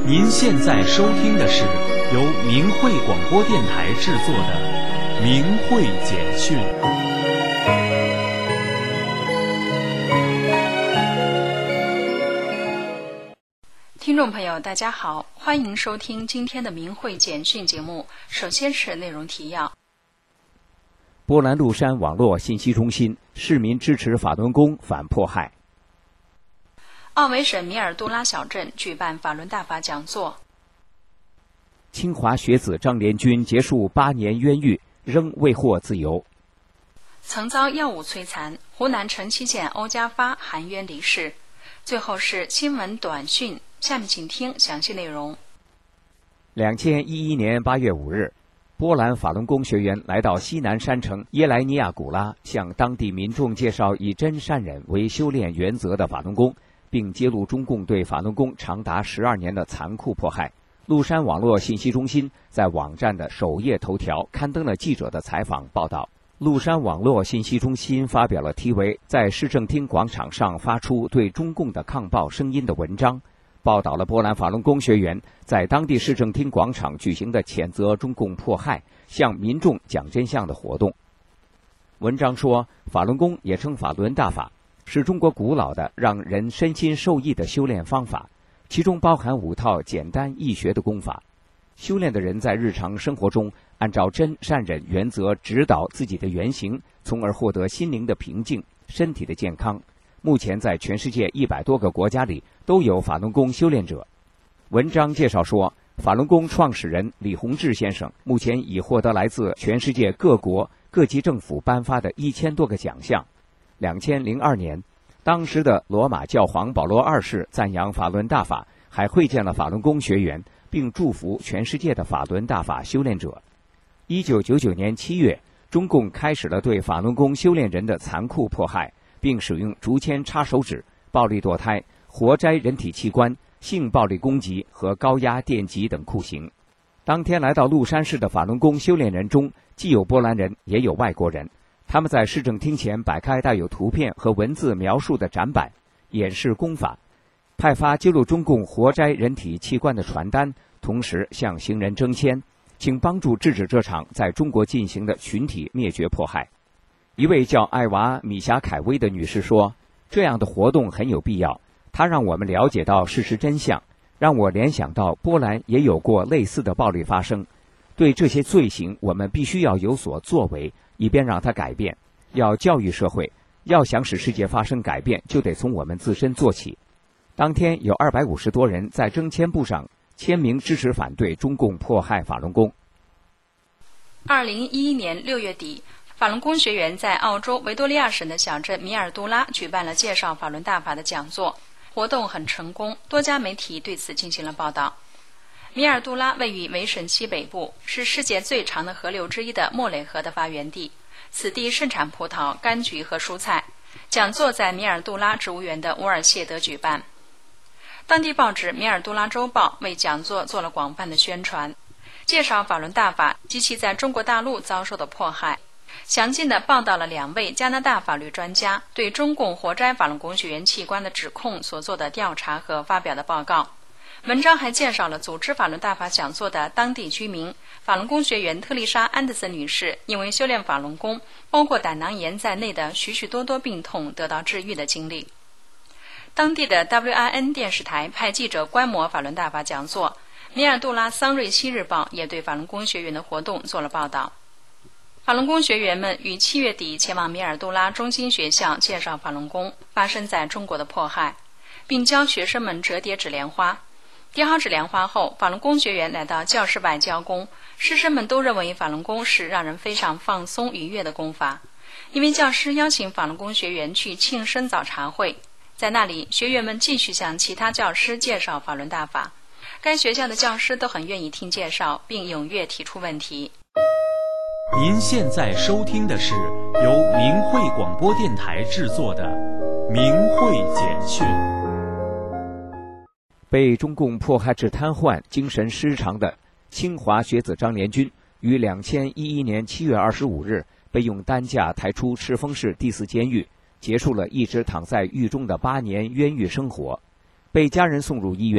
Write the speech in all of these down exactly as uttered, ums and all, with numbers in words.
您现在收听的是由明慧广播电台制作的《明慧简讯》。 听众朋友，大家好，欢迎收听今天的《明慧简讯》节目。首先是内容提要： 波兰陆山网络信息中心，市民支持法轮功反迫害。 奥维省米尔杜拉小镇举办法轮大法讲座。 清华学子张连军结束八年冤狱，仍未获自由。 曾遭药物摧残，湖南城西县欧家发含冤离世。最后是新闻短讯，下面请听详细内容。 两千一一年八月五日，波兰法轮功学员来到西南山城耶莱尼亚古拉，向当地民众介绍以真善忍为修炼原则的法轮功，并揭露中共对法轮功长达十二年的残酷迫害。陆山网络信息中心在网站的首页头条刊登了记者的采访报道。陆山网络信息中心发表了题为《在市政厅广场上发出对中共的抗暴声音》的文章，报道了波兰法轮功学员在当地市政厅广场举行的谴责中共迫害、向民众讲真相的活动。文章说，法轮功也称法轮大法，是中国古老的让人身心受益的修炼方法，其中包含五套简单易学的功法。修炼的人在日常生活中按照真善忍原则指导自己的言行，从而获得心灵的平静、身体的健康。目前在全世界一百多个国家里都有法轮功修炼者。文章介绍说，法轮功创始人李洪志先生目前已获得来自全世界各国各级政府颁发的一千多个奖项。两千零二年，当时的罗马教皇保罗二世赞扬法轮大法，还会见了法轮功学员，并祝福全世界的法轮大法修炼者。一九九九年七月，中共开始了对法轮功修炼人的残酷迫害，并使用竹签插手指、暴力堕胎、活摘人体器官、性暴力攻击和高压电击等酷刑。当天来到陆山市的法轮功修炼人中，既有波兰人，也有外国人。他们在市政厅前摆开带有图片和文字描述的展板，演示功法，派发揭露中共活摘人体器官的传单，同时向行人征签，请帮助制止这场在中国进行的群体灭绝迫害。一位叫艾娃·米霞凯薇的女士说，这样的活动很有必要，它让我们了解到事实真相，让我联想到波兰也有过类似的暴力发生。对这些罪行，我们必须要有所作为，以便让它改变。要教育社会，要想使世界发生改变，就得从我们自身做起。当天有二百五十多人在征签簿上签名支持反对中共迫害法轮功。 二零一一年六月底，法轮功学员在澳洲维多利亚省的小镇米尔杜拉举办了介绍法轮大法的讲座，活动很成功，多家媒体对此进行了报道。米尔杜拉位于维省西北部，是世界最长的河流之一的莫雷河的发源地，此地盛产葡萄、柑橘和蔬菜。讲座在米尔杜拉植物园的乌尔谢德举办。当地报纸《米尔杜拉周报》为讲座做了广泛的宣传，介绍法轮大法及其在中国大陆遭受的迫害，详尽地报道了两位加拿大法律专家对中共活摘法轮功学员器官的指控所做的调查和发表的报告。文章还介绍了组织法轮大法讲座的当地居民，法轮功学员特丽莎·安德森女士因为修炼法轮功，包括胆囊炎在内的许许多多病痛得到治愈的经历。当地的 W I N 电视台派记者观摩法轮大法讲座，米尔杜拉桑瑞西日报也对法轮功学员的活动做了报道。法轮功学员们于七月底前往米尔杜拉中心学校介绍法轮功发生在中国的迫害，并教学生们折叠纸莲花。叠好纸莲花后，法轮功学员来到教室外教功，师生们都认为法轮功是让人非常放松愉悦的功法。一位教师邀请法轮功学员去庆生早茶会，在那里学员们继续向其他教师介绍法轮大法。该学校的教师都很愿意听介绍，并踊跃提出问题。 您现在收听的是由明慧广播电台制作的《明慧简讯》。 被中共迫害致瘫痪、精神失常的清华学子张连军，于两千一一年七月二十五日被用担架抬出赤峰市第四监狱，结束了一直躺在狱中的八年冤狱生活。被家人送入医院，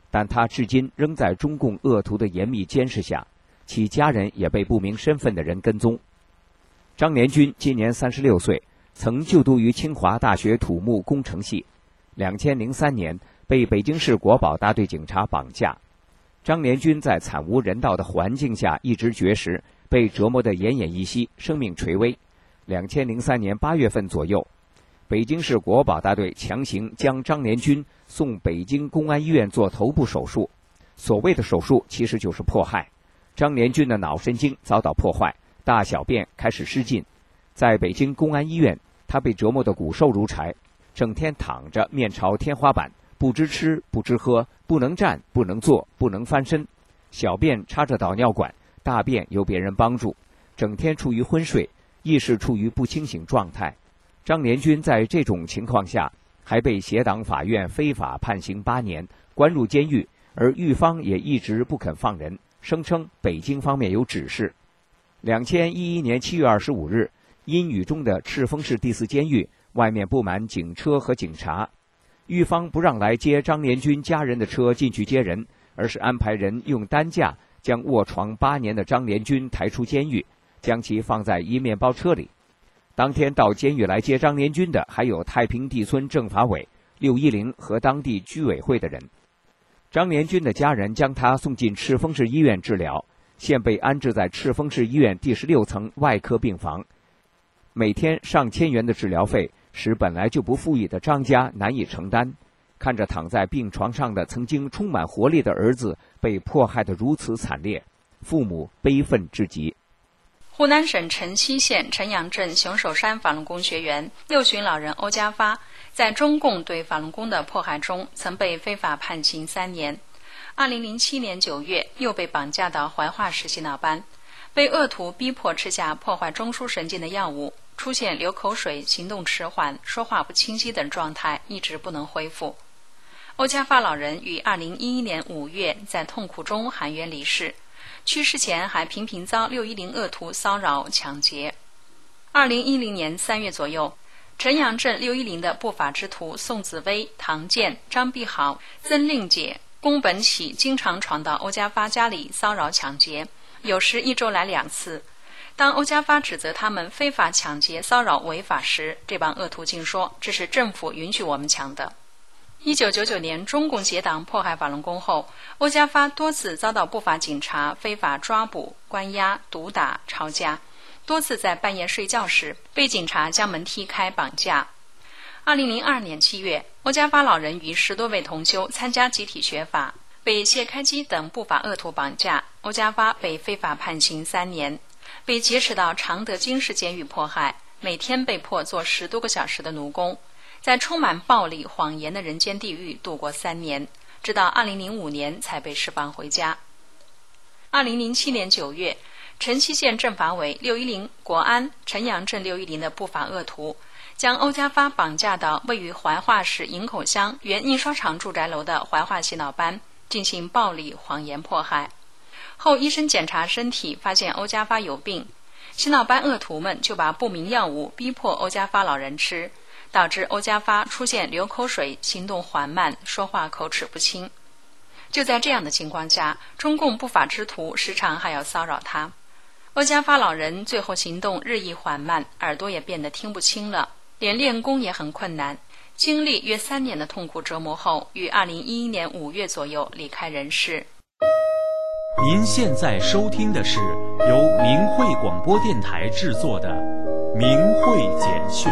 但他至今仍在中共恶徒的严密监视下，其家人也被不明身份的人跟踪。张连军今年三十六岁，曾就读于清华大学土木工程系。两千零三年被北京市国保大队警察绑架。张连军在惨无人道的环境下一直绝食，被折磨得奄奄一息，生命垂危。两千零三年八月份左右，北京市国保大队强行将张连军送北京公安医院做头部手术。所谓的手术其实就是迫害。张连军的脑神经遭到破坏，大小便开始失禁。在北京公安医院，他被折磨得骨瘦如柴，整天躺着面朝天花板，不知吃不知喝，不能站不能坐不能翻身，小便插着导尿管，大便由别人帮助，整天处于昏睡，意识处于不清醒状态。张连军在这种情况下还被协党法院非法判刑八年，关入监狱，而狱方也一直不肯放人，声称北京方面有指示。两千一一年七月二十五日，阴雨中的赤峰市第四监狱外面布满警车和警察，狱方不让来接张连军家人的车进去接人，而是安排人用担架将卧床八年的张连军抬出监狱，将其放在一面包车里。当天到监狱来接张连军的还有太平地村政法委、六一零和当地居委会的人。张连军的家人将他送进赤峰市医院治疗，现被安置在赤峰市医院第十六层外科病房。每天上千元的治疗费使本来就不富裕的张家难以承担。看着躺在病床上的曾经充满活力的儿子被迫害得如此惨烈，父母悲愤至极。 湖南省辰溪县陈阳镇熊首山法轮功学员六旬老人欧家发，在中共对法轮功的迫害中，曾被非法判刑三年。二零零七年九月，又被绑架到怀化市洗脑班，被恶徒逼迫吃下破坏中枢神经的药物，出现流口水、行动迟缓、说话不清晰等状态，一直不能恢复。欧家发老人于二零一一年五月在痛苦中含冤离世，去世前还频频遭六一零恶徒骚扰抢劫。二零一零年三月左右，陈阳镇六一零的不法之徒宋子威、唐建、张碧豪、曾令姐、宫本喜经常闯到欧家发家里骚扰抢劫，有时一周来两次。当欧家发指责他们非法抢劫骚扰违法时，这帮恶徒竟说这是政府允许我们抢的。一九九九年中共结党迫害法轮功后，欧家发多次遭到不法警察非法抓捕、关押、毒打、抄家，多次在半夜睡觉时被警察将门踢开绑架。二零零二年七月，欧家发老人与十多位同修参加集体学法，被谢开基等不法恶徒绑架，欧家发被非法判刑三年，被劫持到常德经市监狱迫害，每天被迫做十多个小时的奴工，在充满暴力谎言的人间地狱度过三年，直到二零零五年才被释放回家。二零零七年九月，辰溪县政法委六一零国安陈阳镇六一零的不法恶徒将欧家发绑架到位于怀化市营口乡原印刷厂住宅楼的怀化洗脑班，进行暴力谎言迫害。后医生检查身体发现欧家发有病，洗脑班恶徒们就把不明药物逼迫欧家发老人吃，导致欧家发出现流口水、行动缓慢、说话口齿不清。就在这样的情况下，中共不法之徒时常还要骚扰他。欧家发老人最后行动日益缓慢，耳朵也变得听不清了，连练功也很困难。经历约三年的痛苦折磨后，于二零一一年五月左右离开人世。 您现在收听的是由明慧广播电台制作的《明慧简讯》。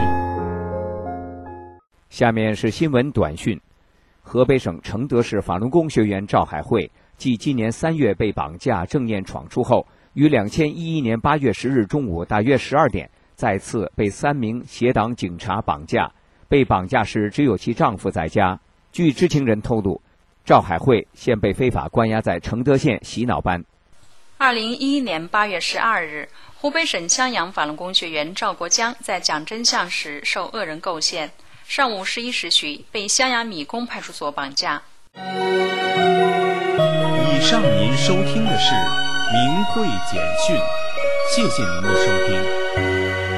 下面是新闻短讯。河北省承德市法轮功学员赵海慧，继今年三月被绑架正念闯出后，于两千一一年八月十日中午大约十二点，再次被三名协党警察绑架。被绑架时只有其丈夫在家。据知情人透露，赵海慧现被非法关押在承德县洗脑班。 二零一一年八月十二日，湖北省襄阳法轮功学员赵国江在讲真相时受恶人构陷，上午十一时许被襄阳米公派出所绑架。 以上您收听的是明慧简讯，谢谢您的收听。